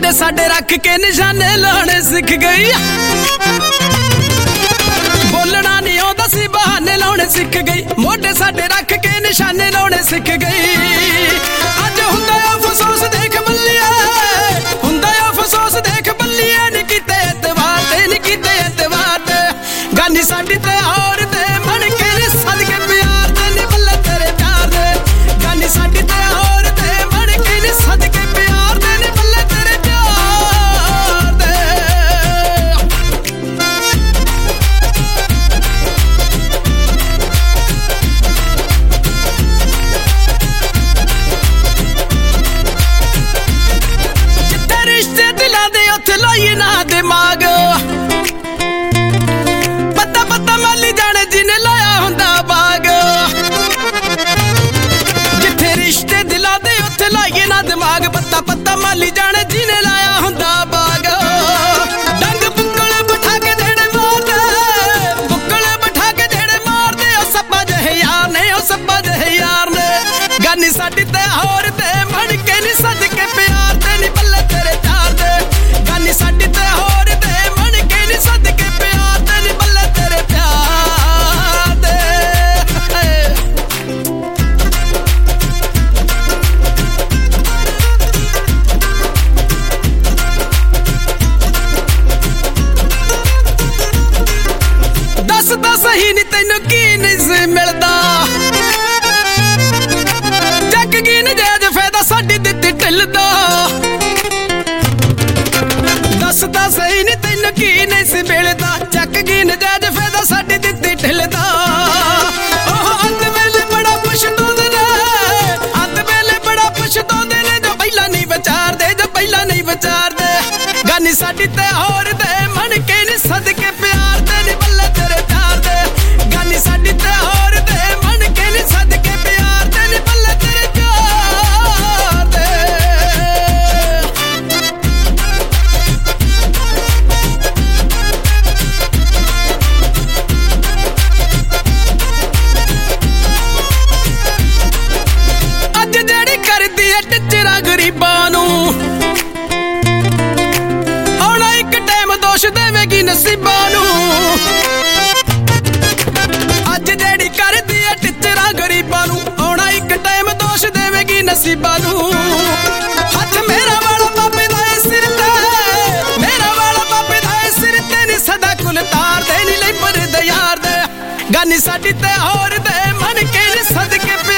मोढे साडे रख के निशाने लाने सीख गई। बोलना नहीं आउंदा सी बहाने लाने सीख गई। मोढे साडे रख के निशाने लाने सीख गई। अज हुंदा अफसोस देख बल्लिए, हुंदा अफसोस देख बल्लिए, नी कीते एतवार ते नी कीते एतवार ते। गानी साडी ते और ते मन के नी सदके प्यार ते नी बल्ले तेरे प्यार दे। गानी साडी ते और ते मन के नी सदके प्यार ते नी बल्ले तेरे प्यार दे। जिथे रिश्ते दिलां दे उत्थे लाइए ना दिमाग, पत्ता पत्ता माली जाने जिने लाया हुंदा बाग। जिथे रिश्ते दिलां दे उत्थे लाइए ना दिमाग, पत्ता पत्ता माली जाने जिने लाया हुंदा बाग। डंग बुक्कल बिठा के देड़े मारदे, बुक्कल बिठा के देड़े मारदे, ओ सब्बा जहे यार ने, ओ सब्बा जहे यार ने। गानी साडी ते होर ते मन के नी सदके प्यार ते नी बल्ले तेरे प्यार दे। गानी साडी ते होर ते मन के नी सदके प्यार ते नी बल्ले तेरे प्यार दे। दसदा सही नी तैनू की नहीं सी मिलदा, जग की नजायज फायदा साडी दित्ती ढिलदा। दसदा सही नी तैनू की नहीं सी मिलदा, जग की नजायज फायदा साडी दित्ती ढिलदा। ओह अंत वेले बड़ा पुछदोंदे ने, अंत वेले बड़ा पुछदोंदे ने, जो पहला नहीं विचारदे, जो पहला नहीं विचारदे। गानी साडी ते होर ते मन के नी सदके प्यार ते नी बल्ले तेरे प्यार दे। गानी साडी ते होर ते मन के नी सदके प्यार ते नी बल्ले तेरे प्यार दे। अज जेड़ी करदी है टिचरा गरीबां नूं, आउणा एक टाइम दोष देवेगी नसीबां नूं। अज जेड़ी करदी है टिचरा गरीबां नूं, आउणा एक टाइम दोष देवेगी नसीबां नूं। हथ मेरा वाला बाबे दा ए सिर ते, मेरा वाला बाबे दा ए सिर ते नी सदा कुल तार दे नी लई पर दयार दे। गानी साडी ते होर दे मन के नी सदके